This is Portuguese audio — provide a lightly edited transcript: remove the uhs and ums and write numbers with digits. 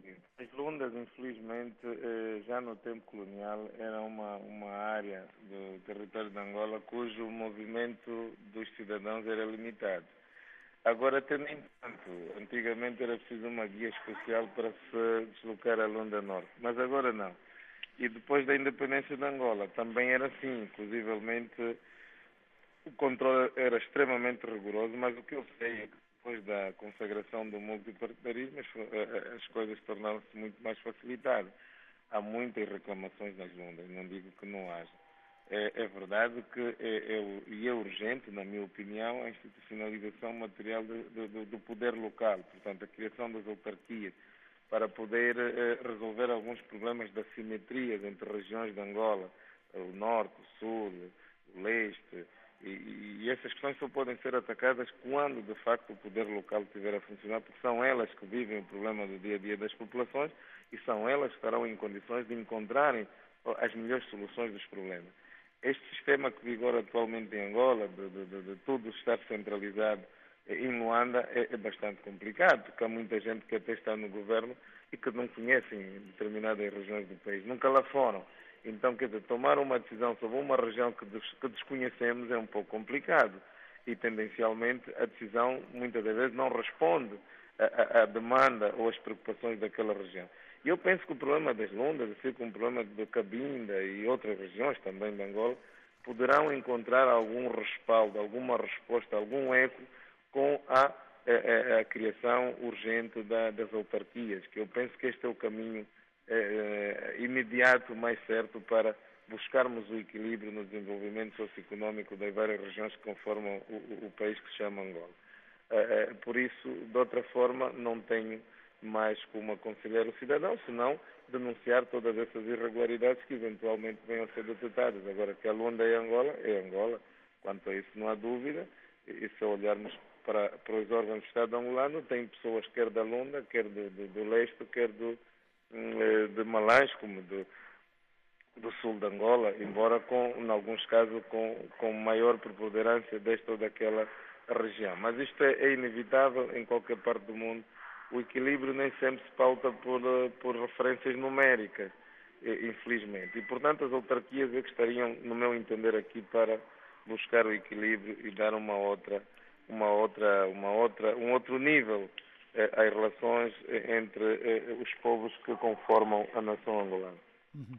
As Lundas, infelizmente, já no tempo colonial, era uma área do território de Angola cujo movimento dos cidadãos era limitado. Agora, até nem tanto. Antigamente era preciso uma guia especial para se deslocar a Lunda Norte, mas agora não. E depois da independência de Angola também era assim, inclusivemente o controle era extremamente rigoroso, mas o que eu sei é que depois da consagração do multipartidarismo as coisas tornaram-se muito mais facilitadas. Há muitas reclamações nas lundas, não digo que não haja. É verdade que é urgente, na minha opinião, a institucionalização material do poder local, portanto, a criação das autarquias, para poder resolver alguns problemas de assimetrias entre regiões de Angola, o norte, o sul, o leste, e essas questões só podem ser atacadas quando, de facto, o poder local estiver a funcionar, porque são elas que vivem o problema do dia a dia das populações e são elas que estarão em condições de encontrarem as melhores soluções dos problemas. Este sistema que vigora atualmente em Angola, de tudo estar centralizado em Luanda, é bastante complicado, porque há muita gente que até está no governo e que não conhecem determinadas regiões do país, nunca lá foram. Então, quer dizer, tomar uma decisão sobre uma região que desconhecemos é um pouco complicado e, tendencialmente, a decisão muitas das vezes não responde à demanda ou às preocupações daquela região. E eu penso que o problema das Lundas, assim como o problema de Cabinda e outras regiões também de Angola, poderão encontrar algum respaldo, alguma resposta, algum eco com a criação urgente das autarquias, que eu penso que este é o caminho imediato, mais certo, para buscarmos o equilíbrio no desenvolvimento socioeconómico das várias regiões que conformam o país que se chama Angola. Por isso, de outra forma, não tenho mais como aconselhar o cidadão, senão denunciar todas essas irregularidades que eventualmente venham a ser detectadas. Agora, que a Luanda é Angola, quanto a isso não há dúvida, e se olharmos para os órgãos do Estado angolano, tem pessoas quer da Luanda, quer do leste, quer de Malães, como do sul de Angola, embora em alguns casos com maior preponderância desta ou daquela região. Mas isto é inevitável em qualquer parte do mundo. O equilíbrio nem sempre se pauta por referências numéricas, infelizmente. E, portanto, as autarquias é que estariam, no meu entender, aqui para buscar o equilíbrio e dar um outro nível às relações entre os povos que conformam a nação angolana.